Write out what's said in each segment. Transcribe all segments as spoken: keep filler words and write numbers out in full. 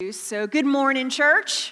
introduce. So good morning, church.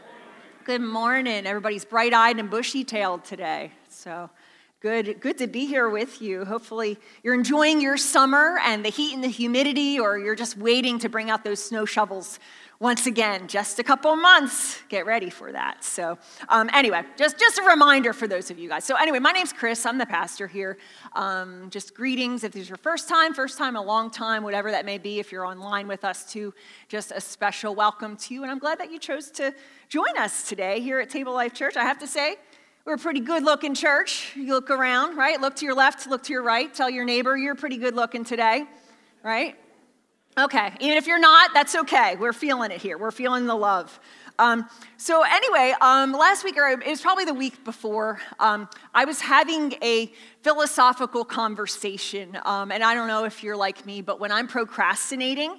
Good morning. Everybody's bright-eyed and bushy-tailed today. So good, good to be here with you. Hopefully you're enjoying your summer and the heat and the humidity, or you're just waiting to bring out those snow shovels once again. Just a couple months. Get ready for that. So um, anyway, just, just a reminder for those of you guys. So anyway, my name's Chris. I'm the pastor here. Um, just greetings if this is your first time, first time, a long time, whatever that may be. If you're online with us too, just a special welcome to you. And I'm glad that you chose to join us today here at Table Life Church. I have to say, we're a pretty good-looking church. You look around, right? Look to your left, look to your right. Tell your neighbor you're pretty good-looking today, right? Okay, even if you're not, that's okay. We're feeling it here. We're feeling the love. Um, so anyway, um, last week, or it was probably the week before, um, I was having a philosophical conversation. Um, and I don't know if you're like me, but when I'm procrastinating,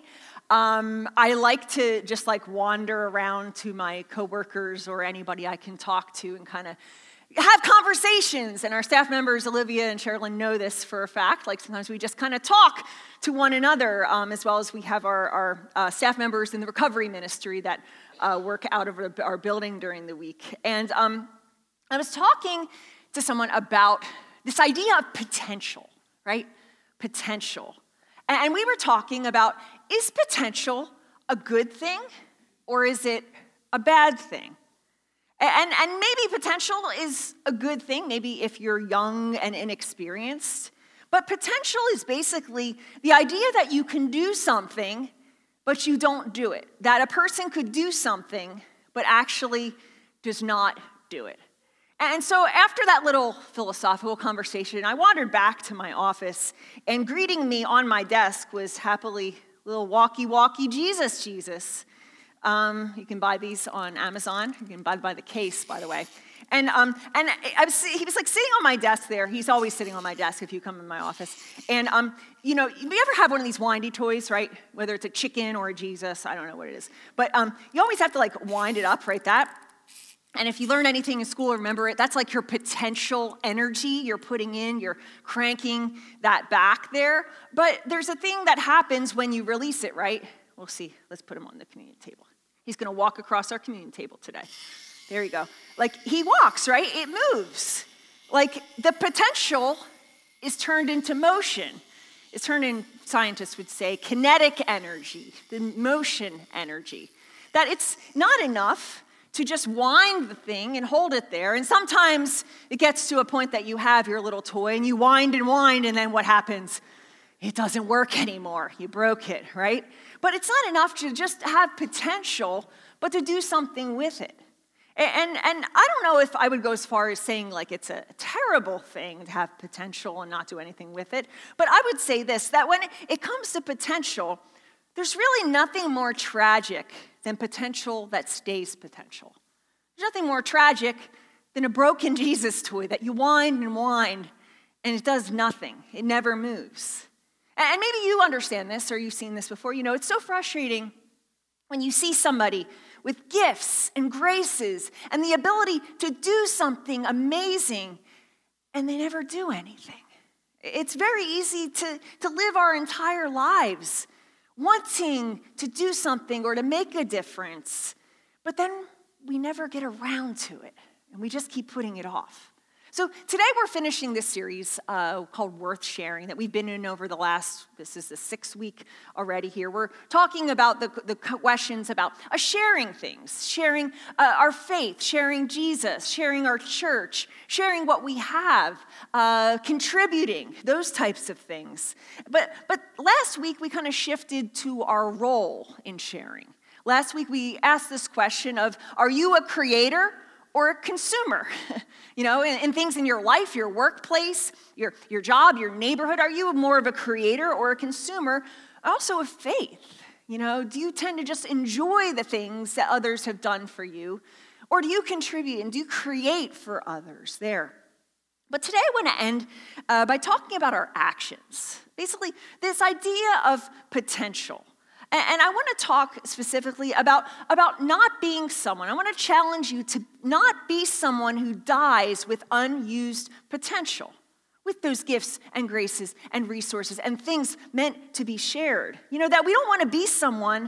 um, I like to just like wander around to my coworkers or anybody I can talk to and kind of have conversations. And our staff members, Olivia and Sherilyn, know this for a fact. Like sometimes we just kind of talk to one another, um, as well as we have our, our uh, staff members in the recovery ministry that uh, work out of our building during the week. And um, I was talking to someone about this idea of potential, right? Potential. And we were talking about, is potential a good thing or is it a bad thing? And, and maybe potential is a good thing, maybe if you're young and inexperienced. But potential is basically the idea that you can do something, but you don't do it. That a person could do something, but actually does not do it. And so after that little philosophical conversation, I wandered back to my office, and greeting me on my desk was happily little walkie-walkie Jesus, Jesus. Um, you can buy these on Amazon. You can buy by the case, by the way. And um, and I was, he was like sitting on my desk there. He's always sitting on my desk if you come in my office. And um, you know, you ever have one of these windy toys, right? Whether it's a chicken or a Jesus, I don't know what it is. But um, you always have to like wind it up, right? That. And if you learn anything in school, remember it. That's like your potential energy you're putting in. You're cranking that back there. But there's a thing that happens when you release it, right? We'll see. Let's put him on the communion table. He's going to walk across our communion table today. There you go. Like, he walks, right? It moves. Like, the potential is turned into motion. It's turned in, scientists would say, kinetic energy, the motion energy. That it's not enough to just wind the thing and hold it there. And sometimes it gets to a point that you have your little toy, and you wind and wind, and then what happens? It doesn't work anymore. You broke it, right? But it's not enough to just have potential, but to do something with it. And, and, and I don't know if I would go as far as saying like it's a terrible thing to have potential and not do anything with it. But I would say this, that when it comes to potential, there's really nothing more tragic than potential that stays potential. There's nothing more tragic than a broken Jesus toy that you wind and wind, and it does nothing. It never moves. And maybe you understand this, or you've seen this before. You know, it's so frustrating when you see somebody with gifts and graces and the ability to do something amazing, and they never do anything. It's very easy to, to live our entire lives wanting to do something or to make a difference, but then we never get around to it, and we just keep putting it off. So today we're finishing this series uh, called Worth Sharing that we've been in over the last, this is the sixth week already here. We're talking about the, the questions about uh, sharing things, sharing uh, our faith, sharing Jesus, sharing our church, sharing what we have, uh, contributing, those types of things. But, but last week we kind of shifted to our role in sharing. Last week we asked this question of, are you a creator or a consumer? You know, in, in things in your life, your workplace, your, your job, your neighborhood, are you more of a creator or a consumer? Also of faith. You know, do you tend to just enjoy the things that others have done for you? Or do you contribute and do you create for others there? But today I want to end uh, by talking about our actions. Basically, this idea of potential. And I want to talk specifically about, about not being someone. I want to challenge you to not be someone who dies with unused potential, with those gifts and graces and resources and things meant to be shared. You know, that we don't want to be someone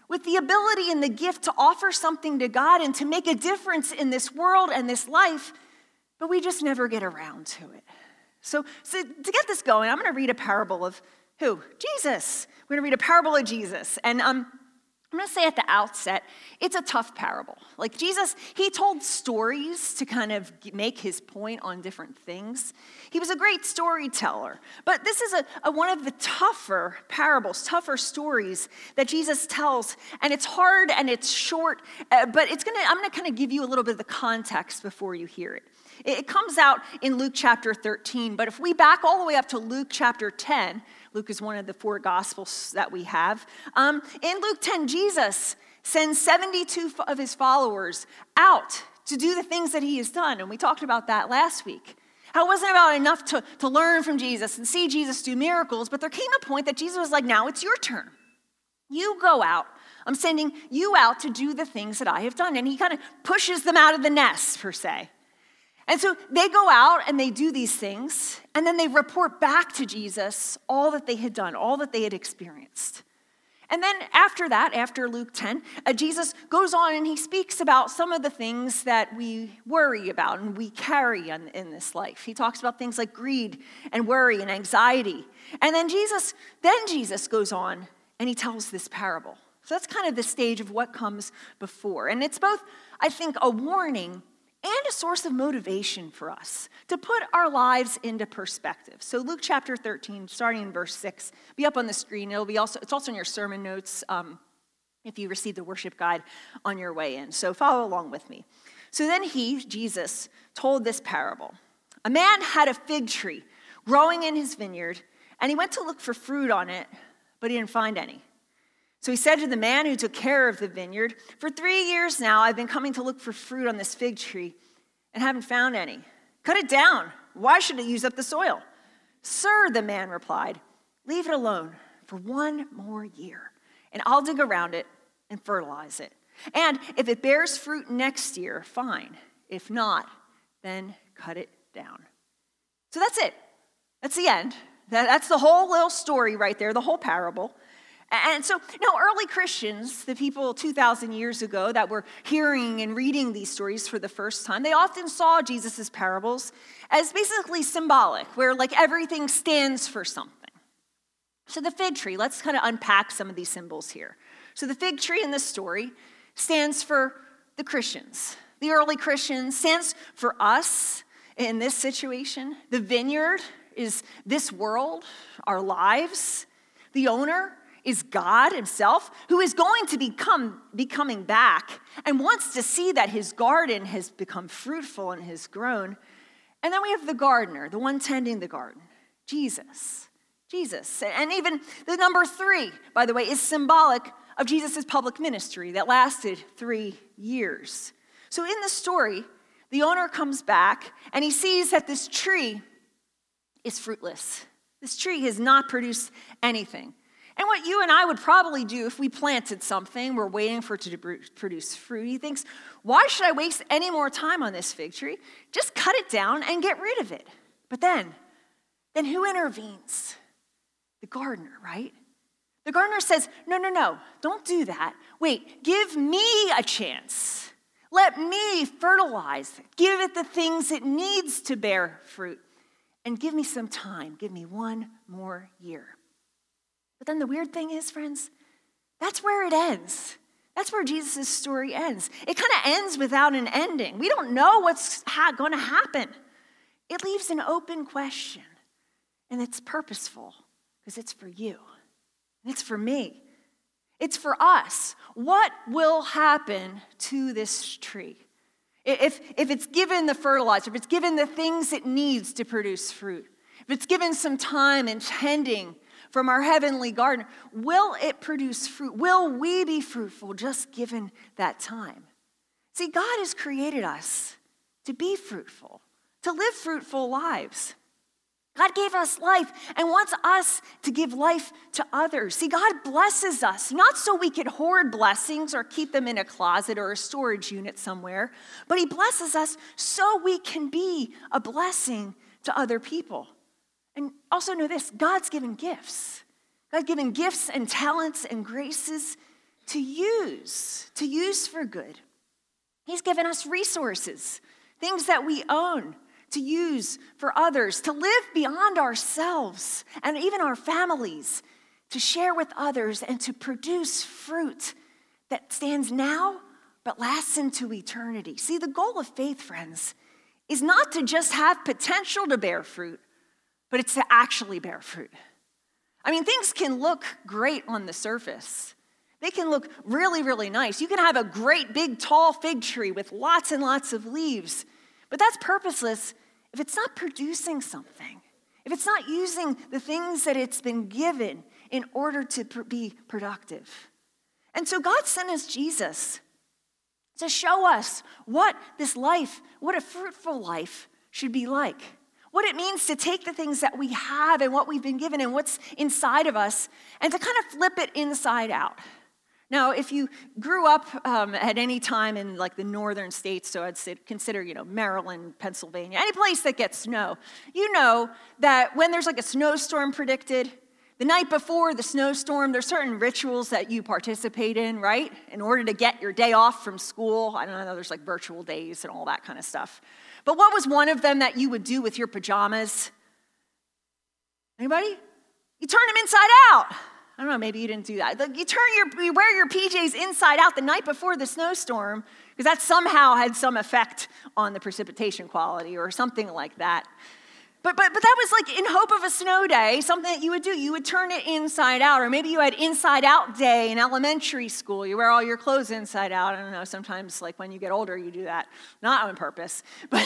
with the ability and the gift to offer something to God and to make a difference in this world and this life, but we just never get around to it. So, so to get this going, I'm going to read a parable of who? Jesus. We're going to read a parable of Jesus. And um, I'm going to say at the outset, it's a tough parable. Like Jesus, he told stories to kind of make his point on different things. He was a great storyteller. But this is a, a one of the tougher parables, tougher stories that Jesus tells. And it's hard and it's short, uh, but it's gonna. I'm going to kind of give you a little bit of the context before you hear it. It, it comes out in Luke chapter thirteen, but if we back all the way up to Luke chapter ten, Luke is one of the four gospels that we have. Um, in Luke ten, Jesus sends seventy-two of his followers out to do the things that he has done. And we talked about that last week. How it wasn't about enough to, to learn from Jesus and see Jesus do miracles, but there came a point that Jesus was like, now it's your turn. You go out. I'm sending you out to do the things that I have done. And he kind of pushes them out of the nest, per se. And so they go out and they do these things, and then they report back to Jesus all that they had done, all that they had experienced. And then after that, after Luke ten, uh, Jesus goes on and he speaks about some of the things that we worry about and we carry on, in this life. He talks about things like greed and worry and anxiety. And then Jesus, then Jesus goes on and he tells this parable. So that's kind of the stage of what comes before. And it's both, I think, a warning and a source of motivation for us to put our lives into perspective. So Luke chapter thirteen, starting in verse six, be up on the screen. It'll be also it's also in your sermon notes um, if you receive the worship guide on your way in. So follow along with me. So then he, Jesus, told this parable. A man had a fig tree growing in his vineyard, and he went to look for fruit on it, but he didn't find any. So he said to the man who took care of the vineyard, for three years now I've been coming to look for fruit on this fig tree and haven't found any. Cut it down. Why should it use up the soil? Sir, the man replied, leave it alone for one more year, and I'll dig around it and fertilize it. And if it bears fruit next year, fine. If not, then cut it down. So that's it. That's the end. That's the whole little story right there, the whole parable. And so, you know, early Christians, the people two thousand years ago that were hearing and reading these stories for the first time, they often saw Jesus' parables as basically symbolic, where like everything stands for something. So the fig tree, let's kind of unpack some of these symbols here. So the fig tree in this story stands for the Christians. The early Christians stands for us in this situation. The vineyard is this world, our lives. The owner is God himself, who is going to become be coming back and wants to see that his garden has become fruitful and has grown. And then we have the gardener, the one tending the garden, Jesus. Jesus. And even the number three, by the way, is symbolic of Jesus' public ministry that lasted three years. So in the story, the owner comes back and he sees that this tree is fruitless. This tree has not produced anything. And what you and I would probably do if we planted something, we're waiting for it to produce fruit. He thinks, why should I waste any more time on this fig tree? Just cut it down and get rid of it. But then, then who intervenes? The gardener, right? The gardener says, no, no, no, don't do that. Wait, give me a chance. Let me fertilize it. Give it the things it needs to bear fruit. And give me some time. Give me one more year. But then the weird thing is, friends, that's where it ends. That's where Jesus' story ends. It kind of ends without an ending. We don't know what's ha- going to happen. It leaves an open question, and it's purposeful because it's for you. And it's for me. It's for us. What will happen to this tree? If, if it's given the fertilizer, if it's given the things it needs to produce fruit, if it's given some time and tending from our heavenly garden, will it produce fruit? Will we be fruitful just given that time? See, God has created us to be fruitful, to live fruitful lives. God gave us life and wants us to give life to others. See, God blesses us, not so we could hoard blessings or keep them in a closet or a storage unit somewhere, but he blesses us so we can be a blessing to other people. And also know this, God's given gifts. God's given gifts and talents and graces to use, to use for good. He's given us resources, things that we own, to use for others, to live beyond ourselves and even our families, to share with others and to produce fruit that stands now but lasts into eternity. See, the goal of faith, friends, is not to just have potential to bear fruit, but it's to actually bear fruit. I mean, things can look great on the surface. They can look really, really nice. You can have a great big tall fig tree with lots and lots of leaves, but that's purposeless if it's not producing something, if it's not using the things that it's been given in order to pr- be productive. And so God sent us Jesus to show us what this life, what a fruitful life should be like, what it means to take the things that we have and what we've been given and what's inside of us and to kind of flip it inside out. Now, if you grew up um, at any time in like the northern states, so I'd say, consider, you know, Maryland, Pennsylvania, any place that gets snow, you know that when there's like a snowstorm predicted, the night before the snowstorm, there's certain rituals that you participate in, right? In order to get your day off from school. I don't know, there's like virtual days and all that kind of stuff. But what was one of them that you would do with your pajamas? Anybody? You turn them inside out. I don't know, maybe you didn't do that. Like you turn your, you wear your P Js inside out the night before the snowstorm, because that somehow had some effect on the precipitation quality or something like that. But, but, but that was like in hope of a snow day, something that you would do. You would turn it inside out, or maybe you had inside out day in elementary school. You wear all your clothes inside out. I don't know, sometimes like when you get older, you do that. Not on purpose, but,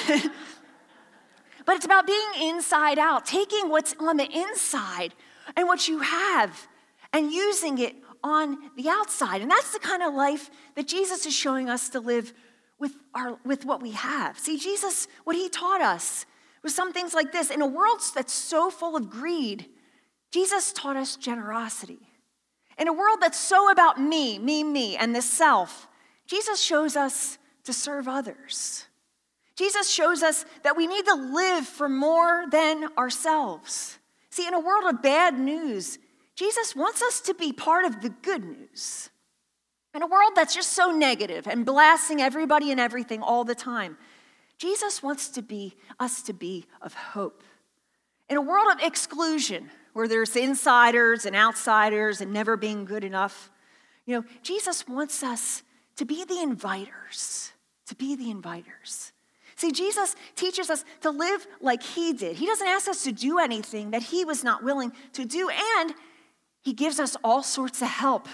but it's about being inside out, taking what's on the inside and what you have and using it on the outside. And that's the kind of life that Jesus is showing us to live with our with what we have. See, Jesus, what he taught us was some things like this. In a world that's so full of greed, Jesus taught us generosity. In a world that's so about me, me, me, and the self, Jesus shows us to serve others. Jesus shows us that we need to live for more than ourselves. See, in a world of bad news, Jesus wants us to be part of the good news. In a world that's just so negative and blasting everybody and everything all the time, Jesus wants to be us to be of hope. In a world of exclusion, where there's insiders and outsiders and never being good enough, you know, Jesus wants us to be the inviters, to be the inviters. See, Jesus teaches us to live like he did. He doesn't ask us to do anything that he was not willing to do, and he gives us all sorts of help.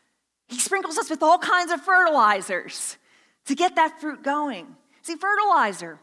He sprinkles us with all kinds of fertilizers to get that fruit going. See, fertilizer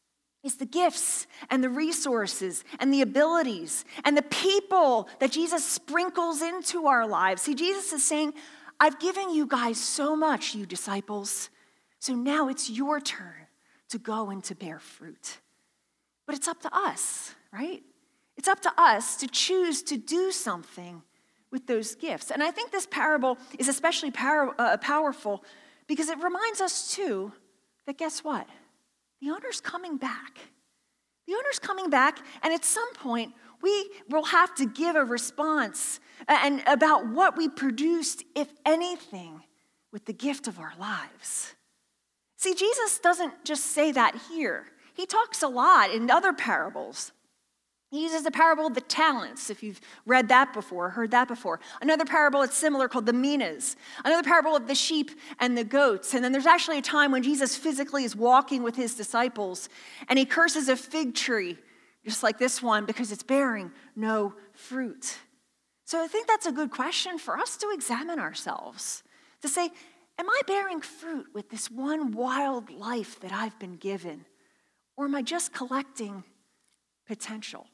is the gifts and the resources and the abilities and the people that Jesus sprinkles into our lives. See, Jesus is saying, I've given you guys so much, you disciples, so now it's your turn to go and to bear fruit. But it's up to us, right? It's up to us to choose to do something with those gifts. And I think this parable is especially power, uh, powerful because it reminds us too that guess what? The owner's coming back. The owner's coming back, and at some point, we will have to give a response and about what we produced, if anything, with the gift of our lives. See, Jesus doesn't just say that here. He talks a lot in other parables. He uses the parable of the talents, if you've read that before, heard that before. Another parable that's similar called the minas. Another parable of the sheep and the goats. And then there's actually a time when Jesus physically is walking with his disciples, and he curses a fig tree, just like this one, because it's bearing no fruit. So I think that's a good question for us to examine ourselves, to say, am I bearing fruit with this one wild life that I've been given? Or am I just collecting potential?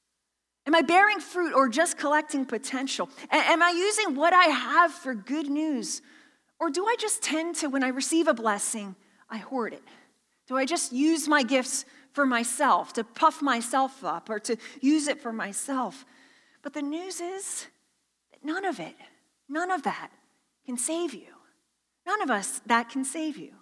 Am I bearing fruit or just collecting potential? A- am I using what I have for good news? Or do I just tend to, when I receive a blessing, I hoard it? Do I just use my gifts for myself, to puff myself up, or to use it for myself? But the news is that none of it, none of that can save you. None of us that can save you.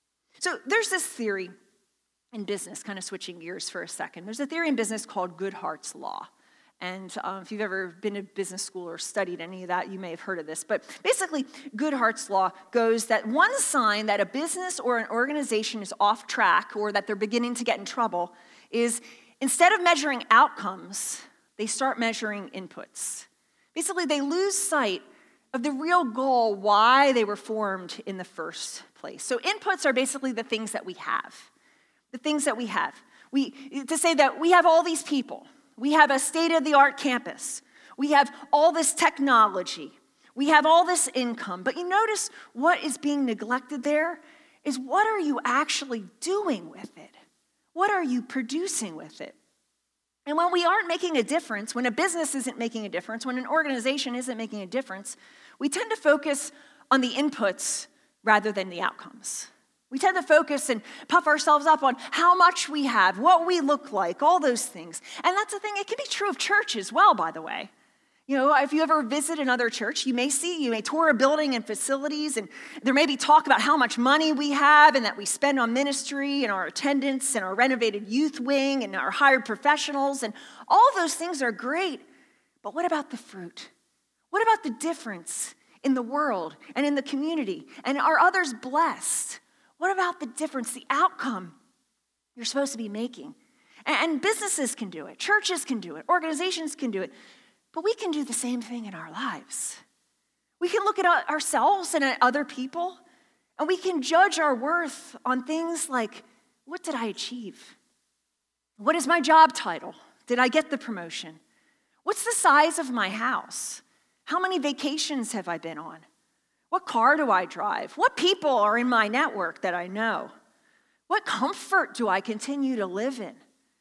So there's this theory in business, kind of switching gears for a second. There's a theory in business called Goodhart's Law. And um, if you've ever been to business school or studied any of that, you may have heard of this. But basically, Goodhart's law goes that one sign that a business or an organization is off track or that they're beginning to get in trouble is instead of measuring outcomes, they start measuring inputs. Basically, they lose sight of the real goal, why they were formed in the first place. So inputs are basically the things that we have. The things that we have. We, to say that we have all these people. We have a state-of-the-art campus. We have all this technology. We have all this income. But you notice what is being neglected there is what are you actually doing with it? What are you producing with it? And when we aren't making a difference, when a business isn't making a difference, when an organization isn't making a difference, we tend to focus on the inputs rather than the outcomes. We tend to focus and puff ourselves up on how much we have, what we look like, all those things. And that's the thing, it can be true of church as well, by the way. You know, if you ever visit another church, you may see, you may tour a building and facilities, and there may be talk about how much money we have and that we spend on ministry and our attendance and our renovated youth wing and our hired professionals, and all of those things are great. But what about the fruit? What about the difference in the world and in the community? And are others blessed? What about the difference, the outcome you're supposed to be making? And businesses can do it, churches can do it, organizations can do it, but we can do the same thing in our lives. We can look at ourselves and at other people, and we can judge our worth on things like, what did I achieve? What is my job title? Did I get the promotion? What's the size of my house? How many vacations have I been on? What car do I drive? What people are in my network that I know? What comfort do I continue to live in?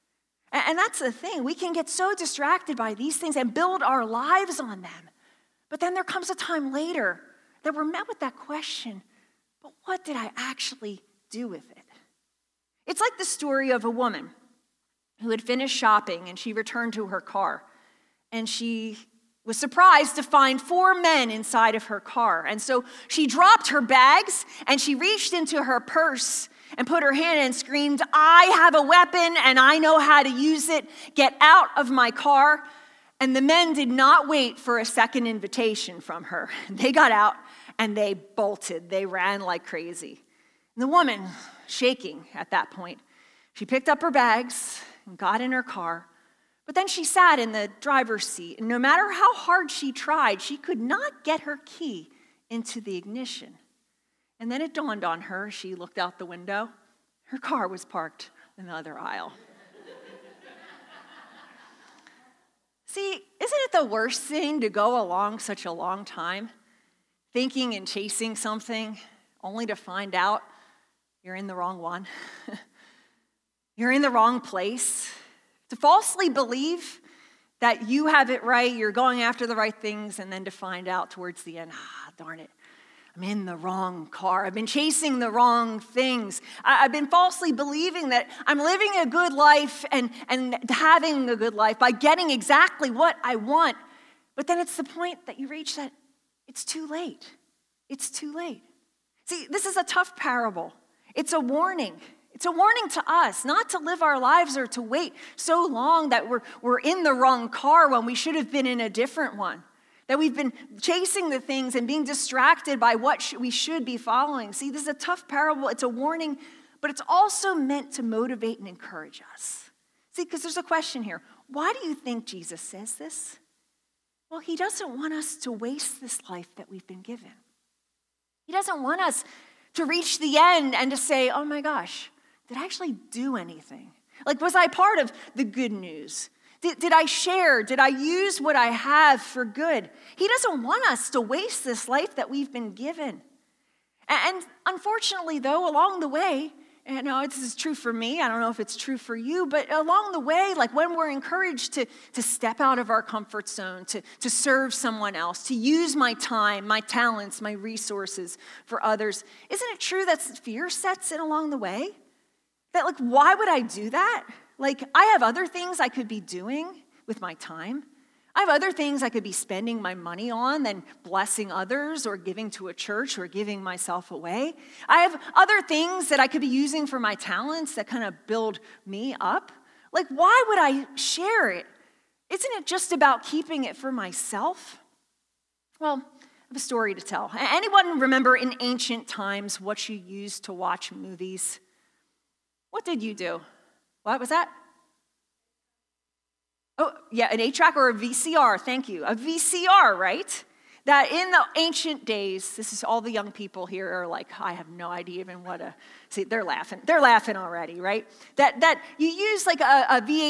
And that's the thing. We can get so distracted by these things and build our lives on them. But then there comes a time later that we're met with that question, but what did I actually do with it? It's like the story of a woman who had finished shopping and she returned to her car. And she was surprised to find four men inside of her car. And so she dropped her bags and she reached into her purse and put her hand in and screamed, "I have a weapon and I know how to use it. Get out of my car." And the men did not wait for a second invitation from her. They got out and they bolted. They ran like crazy. And the woman, shaking at that point, she picked up her bags and got in her car. But then she sat in the driver's seat, and no matter how hard she tried, she could not get her key into the ignition. And then it dawned on her, she looked out the window, her car was parked in the other aisle. See, isn't it the worst thing to go along such a long time, thinking and chasing something, only to find out you're in the wrong one? You're in the wrong place. To falsely believe that you have it right, you're going after the right things, and then to find out towards the end, ah, darn it, I'm in the wrong car. I've been chasing the wrong things. I've been falsely believing that I'm living a good life and, and having a good life by getting exactly what I want. But then it's the point that you reach that it's too late. It's too late. See, this is a tough parable. It's a warning. It's a warning to us not to live our lives or to wait so long that we're, we're in the wrong car when we should have been in a different one. That we've been chasing the things and being distracted by what sh- we should be following. See, this is a tough parable. It's a warning, but it's also meant to motivate and encourage us. See, because there's a question here. Why do you think Jesus says this? Well, he doesn't want us to waste this life that we've been given. He doesn't want us to reach the end and to say, oh my gosh, did I actually do anything? Like, was I part of the good news? Did, did I share? Did I use what I have for good? He doesn't want us to waste this life that we've been given. And, and unfortunately, though, along the way, and no, this is true for me, I don't know if it's true for you, but along the way, like when we're encouraged to, to step out of our comfort zone, to, to serve someone else, to use my time, my talents, my resources for others, isn't it true that fear sets in along the way? That, like, why would I do that? Like, I have other things I could be doing with my time. I have other things I could be spending my money on than blessing others or giving to a church or giving myself away. I have other things that I could be using for my talents that kind of build me up. Like, why would I share it Isn't it just about keeping it for myself? Well, I have a story to tell. Anyone remember in ancient times what you used to watch movies? What did you do? What was that? Oh, yeah, an eight track or a V C R, thank you. A V C R, right? That in the ancient days, this is all the young people here are like, I have no idea even what a, see, they're laughing. They're laughing already, right? That that you use like a, a V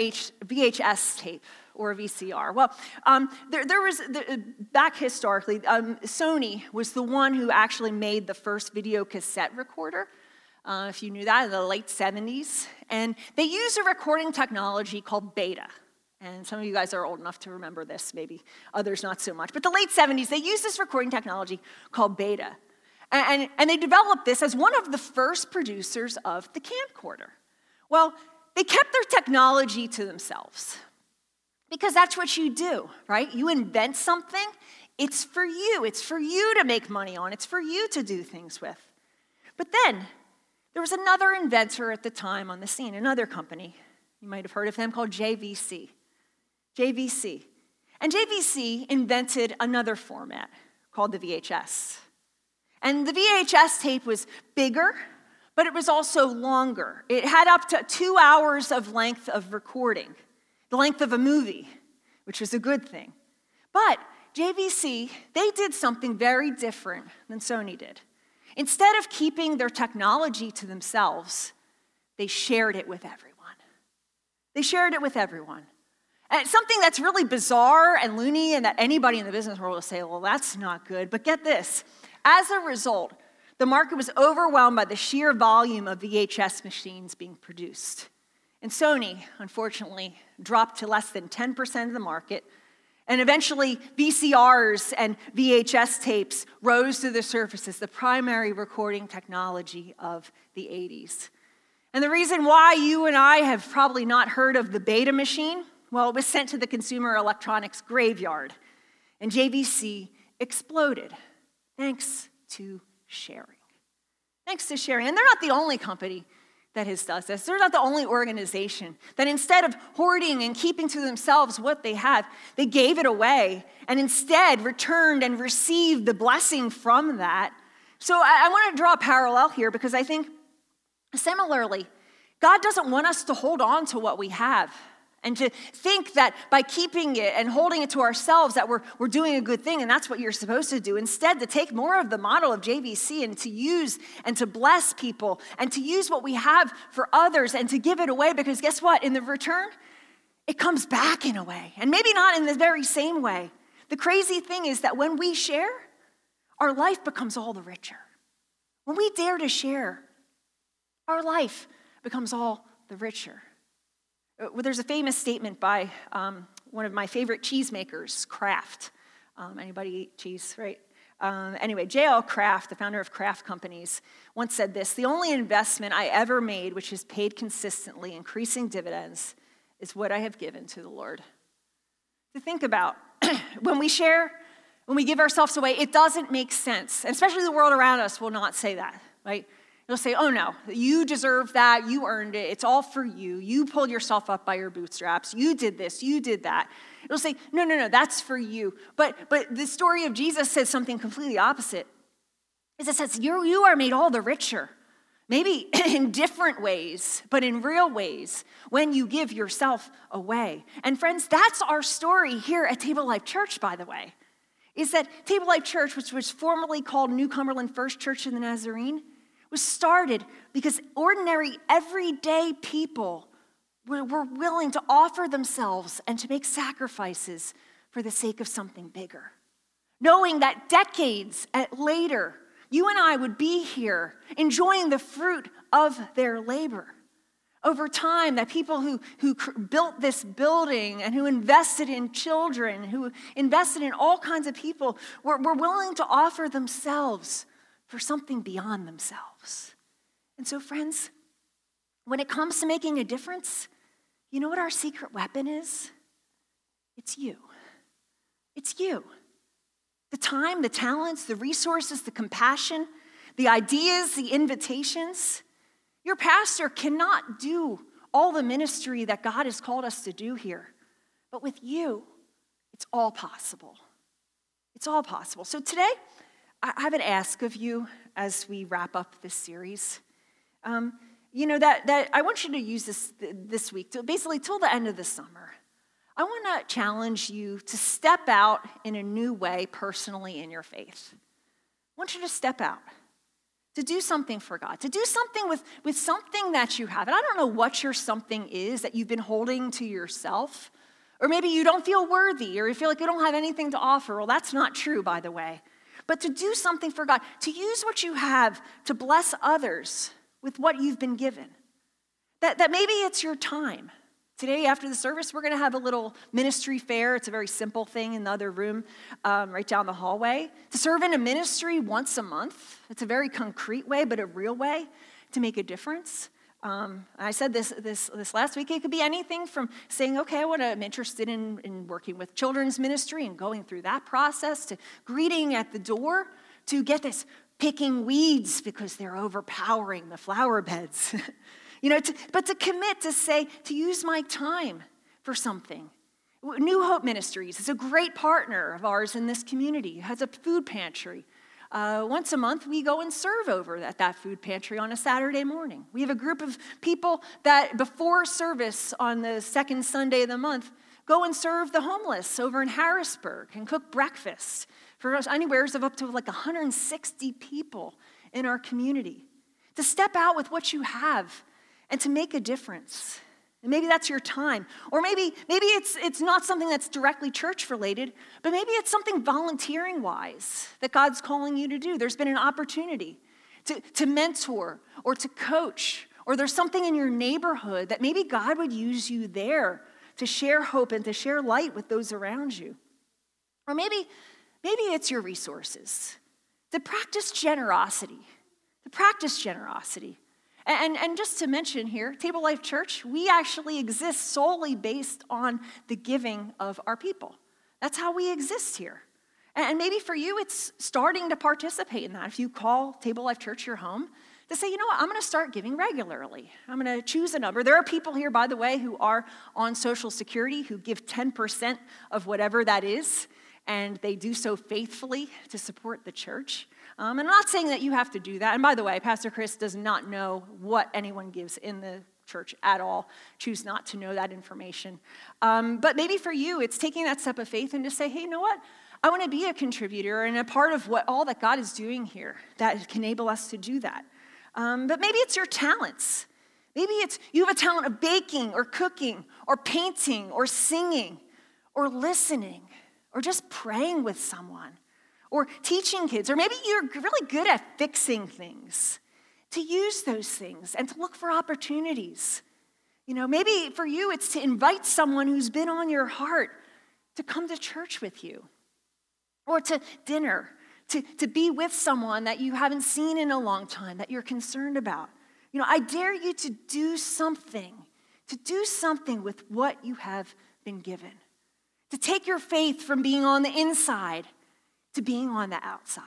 H S tape or a V C R. Well, um, there, there was, the, back historically, um, Sony was the one who actually made the first video cassette recorder. Uh, if you knew that, in the late seventies. And they used a recording technology called Beta. And some of you guys are old enough to remember this, maybe others not so much. But the late seventies, they used this recording technology called Beta. And, and, and they developed this as one of the first producers of the camcorder. Well, they kept their technology to themselves. Because that's what you do, right? You invent something, it's for you. It's for you to make money on. It's for you to do things with. But then, there was another inventor at the time on the scene, another company. You might have heard of them, called J V C. J V C. And J V C invented another format called the V H S. And the V H S tape was bigger, but it was also longer. It had up to two hours of length of recording, the length of a movie, which was a good thing. But J V C, they did something very different than Sony did. Instead of keeping their technology to themselves, they shared it with everyone. They shared it with everyone. And it's something that's really bizarre and loony and that anybody in the business world will say, well, that's not good. But get this. As a result, the market was overwhelmed by the sheer volume of V H S machines being produced. And Sony, unfortunately, dropped to less than ten percent of the market. And eventually, V C Rs and V H S tapes rose to the surface as the primary recording technology of the eighties. And the reason why you and I have probably not heard of the Beta machine, well, it was sent to the consumer electronics graveyard. And J V C exploded thanks to sharing. Thanks to sharing. And they're not the only company that has does this. They're not the only organization that instead of hoarding and keeping to themselves what they have, they gave it away and instead returned and received the blessing from that. So I, I want to draw a parallel here because I think similarly, God doesn't want us to hold on to what we have and to think that by keeping it and holding it to ourselves that we're, we're doing a good thing and that's what you're supposed to do. Instead, to take more of the model of J V C and to use and to bless people and to use what we have for others and to give it away because guess what? In the return, it comes back in a way. And maybe not in the very same way. The crazy thing is that when we share, our life becomes all the richer. When we dare to share, our life becomes all the richer. There's a famous statement by um, one of my favorite cheesemakers, Kraft. Um, anybody eat cheese, right? Um, anyway, J L Kraft, the founder of Kraft Companies, once said this: the only investment I ever made which has paid consistently increasing dividends is what I have given to the Lord. To think about, when we share, when we give ourselves away, it doesn't make sense. And especially the world around us will not say that, right? They'll say, oh no, you deserve that, you earned it, it's all for you, you pulled yourself up by your bootstraps, you did this, you did that. It'll say, no, no, no, that's for you. But but the story of Jesus says something completely opposite. It says, you you are made all the richer, maybe in different ways, but in real ways, when you give yourself away. And friends, that's our story here at Table Life Church, by the way, is that Table Life Church, which was formerly called New Cumberland First Church of the Nazarene, was started because ordinary, everyday people were, were willing to offer themselves and to make sacrifices for the sake of something bigger. Knowing that decades later, you and I would be here enjoying the fruit of their labor. Over time, that people who, who built this building and who invested in children, who invested in all kinds of people, were, were willing to offer themselves for something beyond themselves. And so, friends, when it comes to making a difference, you know what our secret weapon is? It's you. It's you. The time, the talents, the resources, the compassion, the ideas, the invitations. Your pastor cannot do all the ministry that God has called us to do here. But with you, it's all possible. It's all possible. So today, I have an ask of you as we wrap up this series. Um, you know, that, that I want you to use this this week, to basically till the end of the summer. I want to challenge you to step out in a new way personally in your faith. I want you to step out, to do something for God, to do something with, with something that you have. And I don't know what your something is that you've been holding to yourself, or maybe you don't feel worthy, or you feel like you don't have anything to offer. Well, that's not true, by the way. But to do something for God, to use what you have to bless others with what you've been given. That, that maybe it's your time. Today, after the service, we're going to have a little ministry fair. It's a very simple thing in the other room um, right down the hallway. To serve in a ministry once a month. It's a very concrete way, but a real way to make a difference. Um, I said this, this this last week. It could be anything from saying, okay, I want to, I'm interested in, in working with children's ministry and going through that process, to greeting at the door, to get this, picking weeds because they're overpowering the flower beds. You know, to, but to commit to say, to use my time for something. New Hope Ministries is a great partner of ours in this community. It has a food pantry. Uh, once a month, we go and serve over at that food pantry on a Saturday morning. We have a group of people that before service on the second Sunday of the month, go and serve the homeless over in Harrisburg and cook breakfast for us, anywhere of up to like one hundred sixty people in our community. To step out with what you have and to make a difference. And maybe that's your time. Or maybe, maybe it's, it's not something that's directly church related, but maybe it's something volunteering-wise that God's calling you to do. There's been an opportunity to, to mentor or to coach, or there's something in your neighborhood that maybe God would use you there to share hope and to share light with those around you. Or maybe, maybe it's your resources. To practice generosity. To practice generosity. And, and just to mention here, Table Life Church, we actually exist solely based on the giving of our people. That's how we exist here. And maybe for you, it's starting to participate in that. If you call Table Life Church your home, to say, you know what, I'm going to start giving regularly. I'm going to choose a number. There are people here, by the way, who are on Social Security who give ten percent of whatever that is, and they do so faithfully to support the church. Um, and I'm not saying that you have to do that. And by the way, Pastor Chris does not know what anyone gives in the church at all. Choose not to know that information. Um, but maybe for you, it's taking that step of faith and to say, hey, you know what? I want to be a contributor and a part of what all that God is doing here that can enable us to do that. Um, but maybe it's your talents. Maybe it's you have a talent of baking or cooking or painting or singing or listening or just praying with someone. Or teaching kids, or maybe you're really good at fixing things, to use those things and to look for opportunities. You know, maybe for you it's to invite someone who's been on your heart to come to church with you, or to dinner, to, to be with someone that you haven't seen in a long time, that you're concerned about. You know, I dare you to do something, to do something with what you have been given, to take your faith from being on the inside to being on the outside.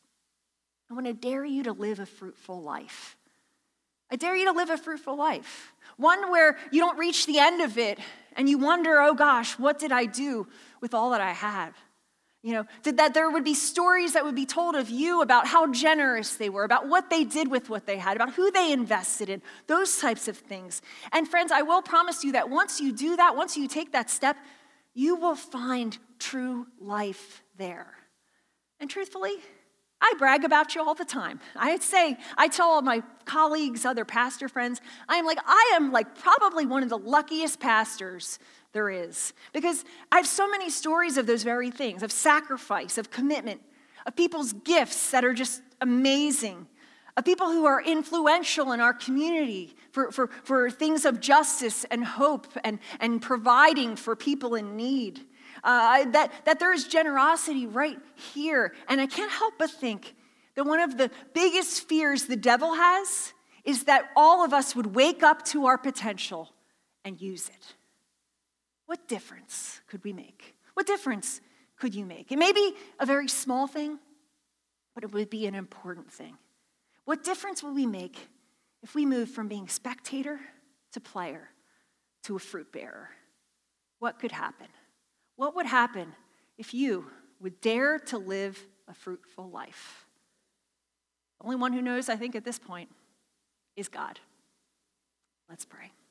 I want to dare you to live a fruitful life. I dare you to live a fruitful life. One where you don't reach the end of it and you wonder, oh gosh, what did I do with all that I had? You know, did that there would be stories that would be told of you about how generous they were, about what they did with what they had, about who they invested in, those types of things. And friends, I will promise you that once you do that, once you take that step, you will find true life there. And truthfully, I brag about you all the time. I say, I tell all my colleagues, other pastor friends, I am like, I am like probably one of the luckiest pastors there is. Because I have so many stories of those very things, of sacrifice, of commitment, of people's gifts that are just amazing, of people who are influential in our community for, for, for things of justice and hope and, and providing for people in need. Uh, that, that there is generosity right here. And I can't help but think that one of the biggest fears the devil has is that all of us would wake up to our potential and use it. What difference could we make? What difference could you make? It may be a very small thing, but it would be an important thing. What difference will we make if we move from being spectator to player to a fruit bearer? what could happen? What would happen if you would dare to live a fruitful life? The only one who knows, I think, at this point is God. Let's pray.